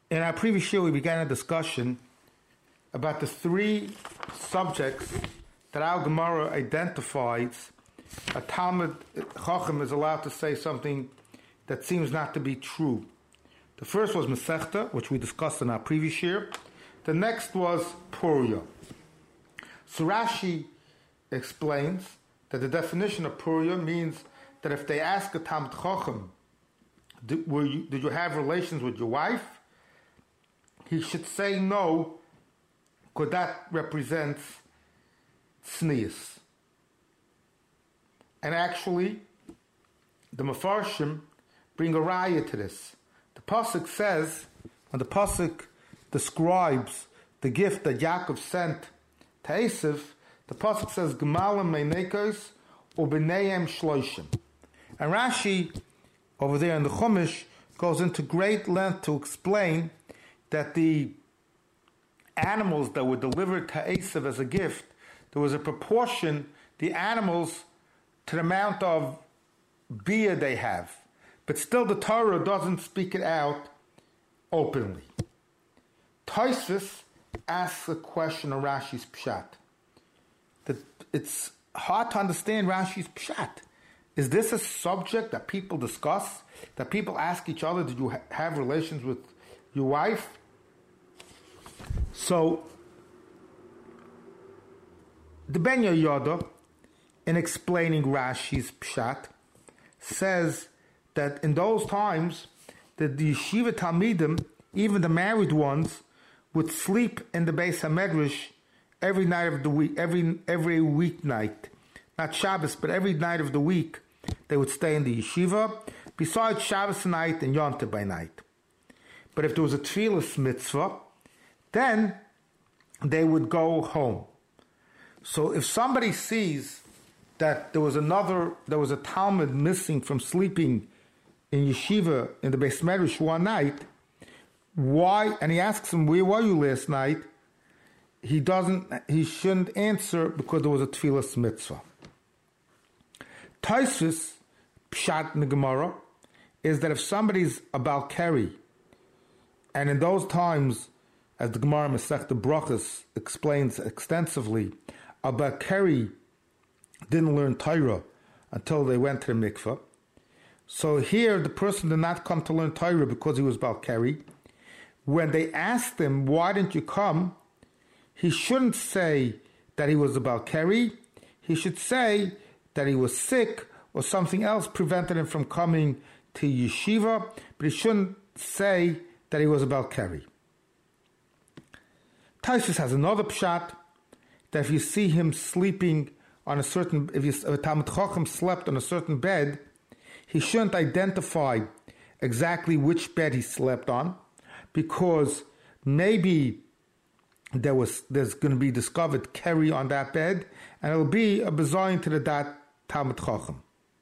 In our previous year, we began a discussion about the three subjects that our Gemara identifies a Talmud Chacham is allowed to say something that seems not to be true. The first was Masechta, which we discussed in our previous year. The next was Puria. So Rashi explains that the definition of Puria means that if they ask a Talmud Chacham, did you have relations with your wife? He should say no, because that represents tznius. And actually, the Mefarshim bring a raya to this. The Pasuk says, when the Pasuk describes the gift that Yaakov sent to Esav, the Pasuk says, Gemalim meinekos u'b'neihem shloishim. And Rashi, over there in the Chumash, goes into great length to explain that the animals that were delivered to Esav as a gift, there was a proportion, the animals, to the amount of beer they have. But still the Torah doesn't speak it out openly. Tosfos asks a question of Rashi's Pshat. That it's hard to understand Rashi's Pshat. Is this a subject that people discuss? That people ask each other, did you have relations with your wife? So, the Ben Yehoyada, in explaining Rashi's Pshat, says that in those times, that the Yeshiva Talmidim, even the married ones, would sleep in the Beis HaMedrash every night of the week, every weeknight. Not Shabbos, but every night of the week, they would stay in the yeshiva, besides Shabbos night and Yom Tov by night. But if there was a Tfilas mitzvah, then they would go home. So if somebody sees that there was a Talmud missing from sleeping in yeshiva in the Beis Medrash one night, why? And he asks him, where were you last night? He shouldn't answer because there was a Tfilas mitzvah. Tosfos Pshat in the Gemara is that if somebody's a Balkari, and in those times, as the Gemara Masechta Brachos explains extensively, a Balkari didn't learn Torah until they went to the mikveh. So here, the person did not come to learn Torah because he was Balkari. When they asked him, why didn't you come? He shouldn't say that he was a Balkari. He should say that he was sick or something else prevented him from coming to yeshiva, but he shouldn't say that he was a Balkari. Tosfos has another pshat that if you see him sleeping on if a Talmud Chacham slept on a certain bed, he shouldn't identify exactly which bed he slept on, because maybe there's going to be discovered keri on that bed, and it'll be a bezoin to that Talmud Chacham.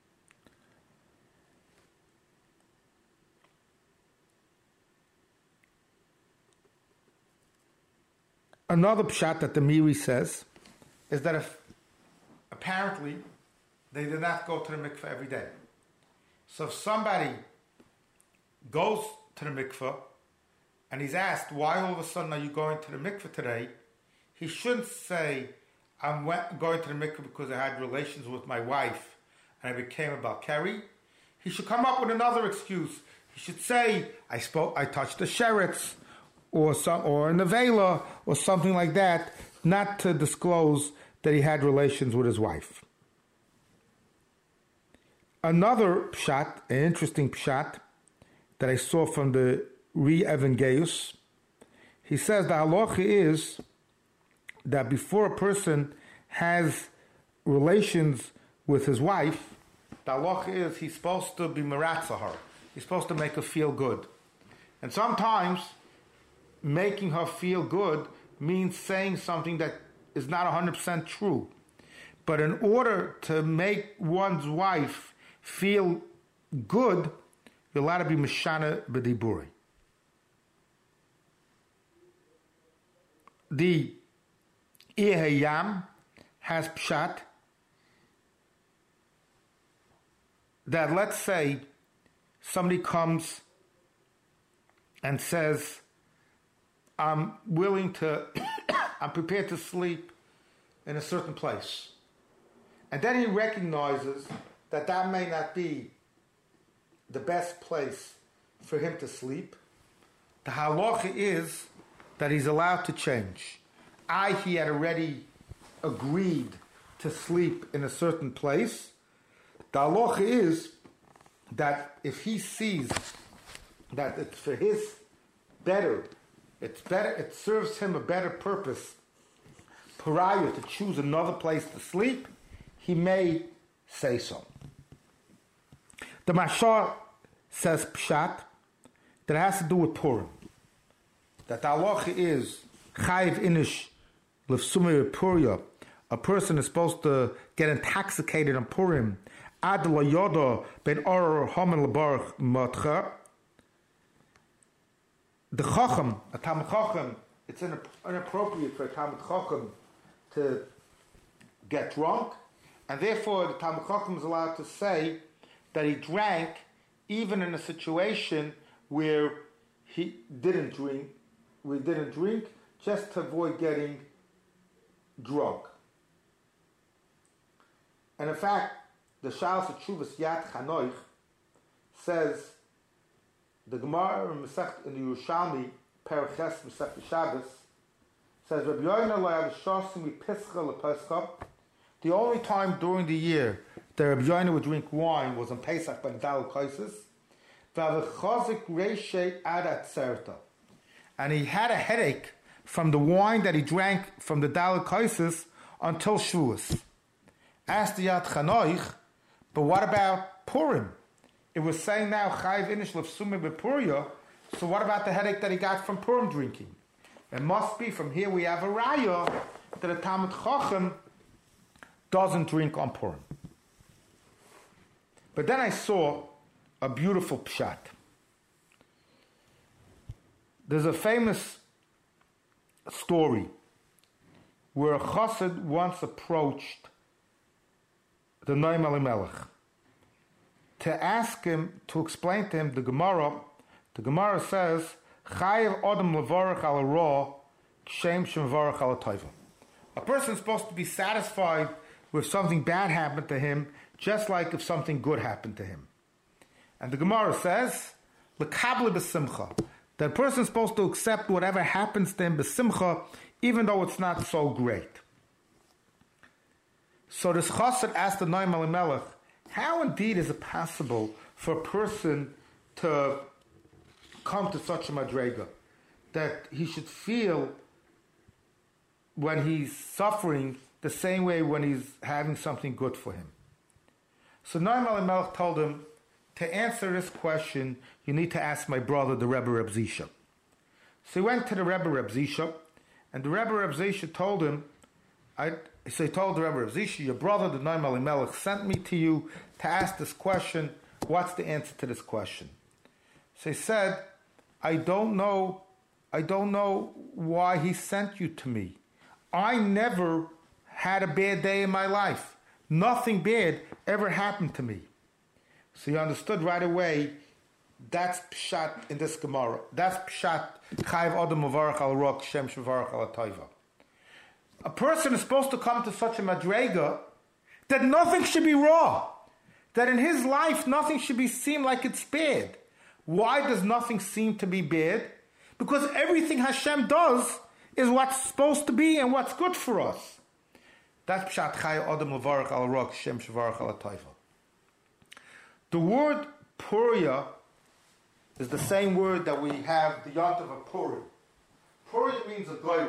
Another pshat that the Miri says is that if apparently they did not go to the mikveh every day. So if somebody goes to the mikveh and he's asked, why all of a sudden are you going to the mikveh today? He shouldn't say, I'm going to the mikveh because I had relations with my wife and I became a Balkari. He should come up with another excuse. He should say, I touched the sheretz, or a nevela, or something like that, not to disclose that he had relations with his wife. Another pshat, an interesting pshat, that I saw from the Re-Evangelius, he says the halacha is that before a person has relations with his wife, the halacha is he's supposed to be meratzah her. He's supposed to make her feel good. And sometimes making her feel good means saying something that is not 100% true. But in order to make one's wife feel good, you're allowed to be mishana b'diburi. The Ir Hayam has pshat that, let's say somebody comes and says, I'm prepared to sleep in a certain place. And then he recognizes that that may not be the best place for him to sleep. The halacha is that he's allowed to change. He had already agreed to sleep in a certain place. The halacha is that if he sees that it's for his better, it serves him a better purpose prior to choose another place to sleep, he may say so. The Mashal says pshat that has to do with Purim. That the halacha is chayiv inish l'fsumei Purim. A person is supposed to get intoxicated on Purim. Ad lo yoda ben or hamen lebarach matcha. The chacham, a Talmid Chacham, it's inappropriate for a Talmid Chacham to get drunk, and therefore the Talmid Chacham is allowed to say that he drank even in a situation where he didn't drink. We didn't drink just to avoid getting drunk. And in fact, the Shalos Tshuvas Yad Chanoich says, the Gemara in the Yerushalmi, Perek Ches Masechet Shabbos, says, Rabbi Yoina lo yav shosim mipischa lePescha. The only time during the year that Rabbi Yoina would drink wine was on Pesach by the Daled Kaisis. V'avechazik reishei ad atzerta. And he had a headache from the wine that he drank from the Daled Kaisis until Shavuos. Asked the Yad Chanoich, but what about Purim? It was saying now, Chayiv inish l'fsumei b'Purim, so what about the headache that he got from Purim drinking? It must be, from here we have a raya that a Talmid Chacham doesn't drink on Purim. But then I saw a beautiful pshat. There's a famous story where a chassid once approached the Noam Elimelech to ask him, to explain to him the Gemara. The Gemara says, Chayiv Adam levarach al ra, kshem shemevarach al tova. A person is supposed to be satisfied with something bad happened to him, just like if something good happened to him. And the Gemara says, lekable b'simcha, that a person is supposed to accept whatever happens to him b'simcha, even though it's not so great. So this chassid asked the Noam Elimelech, how indeed is it possible for a person to come to such a madrega, that he should feel when he's suffering the same way when he's having something good for him? So Noam Elimelech told him, to answer this question, you need to ask my brother, the Rebbe Reb Zisha. So he went to the Rebbe Reb Zisha, and the Rebbe Reb Zisha told him, so he told the Rebbe Reb Zisha, your brother, the Noam Elimelech, sent me to you to ask this question. What's the answer to this question? So he said, I don't know why he sent you to me. I never had a bad day in my life. Nothing bad ever happened to me. So he understood right away, that's pshat in this Gemara. That's pshat, chayiv adam mevarach al ra, kshem shemevarach al tova. A person is supposed to come to such a madrega that nothing should be raw. That in his life, nothing should be seen like it's bad. Why does nothing seem to be bad? Because everything Hashem does is what's supposed to be and what's good for us. That's pshat chayiv adam mevarach al ra, kshem shemevarach al tova. The word Puria is the same word that we have the Yontav of Purim. Purim means a goyim.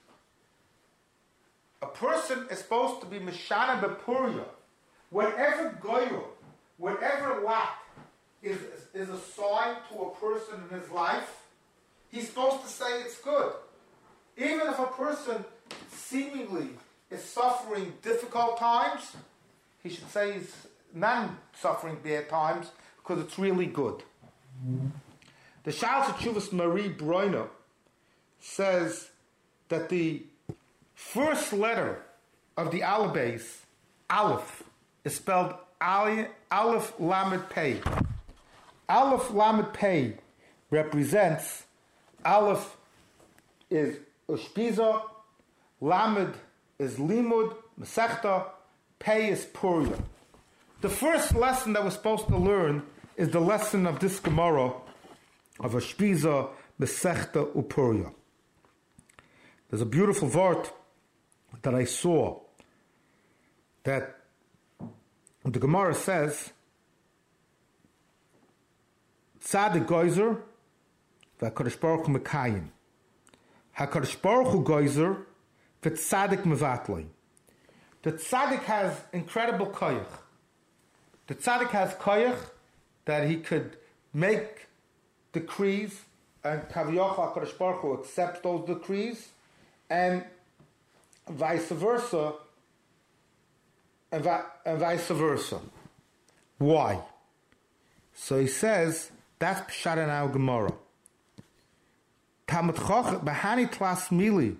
A person is supposed to be Mishana Bepuria. Whatever goyim, whatever lack is a sign to a person in his life, he's supposed to say it's good. Even if a person seemingly is suffering difficult times, he should say he's not suffering bad times because it's really good. The Shalos Tshuvas Marie Broiner says that the first letter of the alphabet, Aleph, is spelled Aleph Lamed Pei. Aleph Lamed Pei represents Aleph is Ushpiza, Lamed is Limud, Masechta, Pei is Puria. The first lesson that we're supposed to learn is the lesson of this Gemara of Ushpiza, Masechta, Upuria. There's a beautiful word that I saw that the Gemara says, Tzadik Geyser, v'HaKadosh Baruch Hu Mekayim. HaKadosh Baruch Hu Geyser, v'Tzadik Mevatlei. The Tzadik has incredible koyach. The Tzadik has koyach that he could make decrees, and Kaviyach HaKadosh Baruch Hu accepts those decrees, and vice versa, and vice versa. Why? So he says, that's Pshat in our Gemara. Talmud Chacham, Bahani Tlas Mili,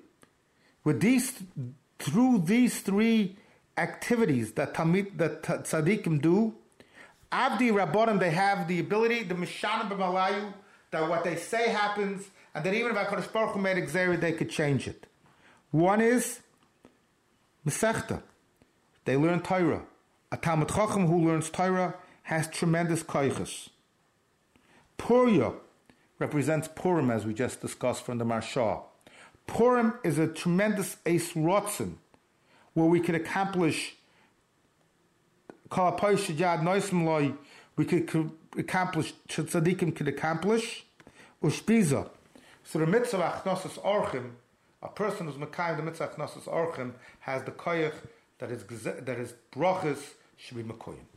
through these three activities that tzaddikim do, Avdi Rabbanim, they have the ability, the Mishanim B'Malayu, that what they say happens, and that even if HaKadosh Baruch Hu made Xeri, they could change it. One is Masechta. They learn Torah. A Talmud Chacham who learns Torah has tremendous koiches. Puria represents Purim, as we just discussed from the Marsha. Purim is a tremendous Eis Rotzen, where we could accomplish we could accomplish, tzaddikim could accomplish, Ushpiza. So the mitzvah Achnosos Orchim, a person who's Mekayim the mitzvah Achnosos Orchim, has the koyach that is brachas should be Mekoyim.